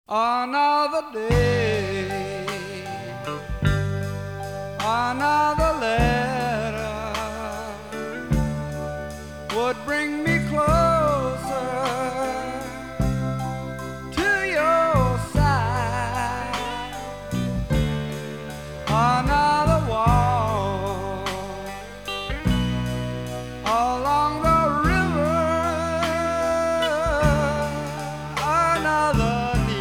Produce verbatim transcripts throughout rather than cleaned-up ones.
Another day, another letter would bring me closer to your side. Another walk along the river, another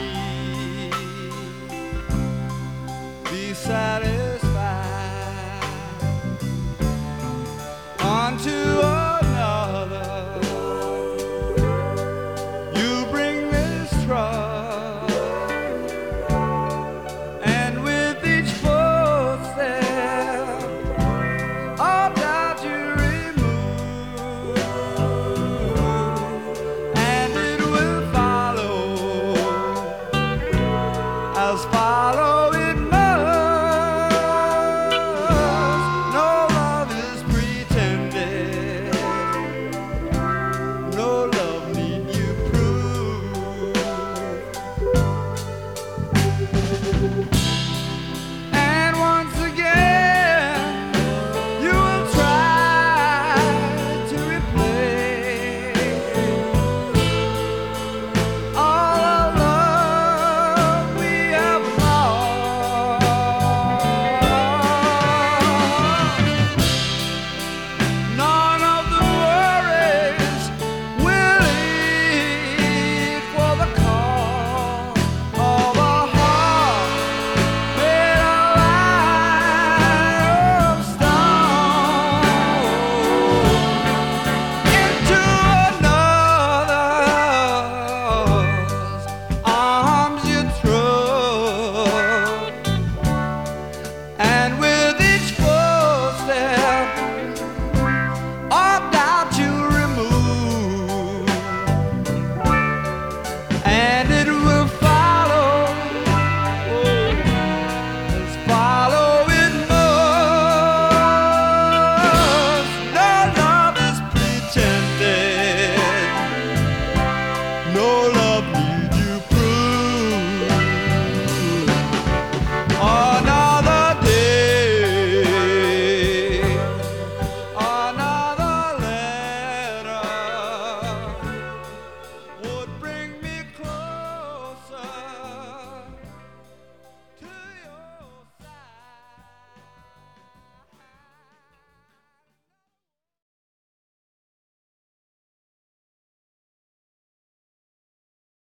be satisfied. On to another, you bring this trouble, and with each footstep, all doubt you remove, and it will follow as far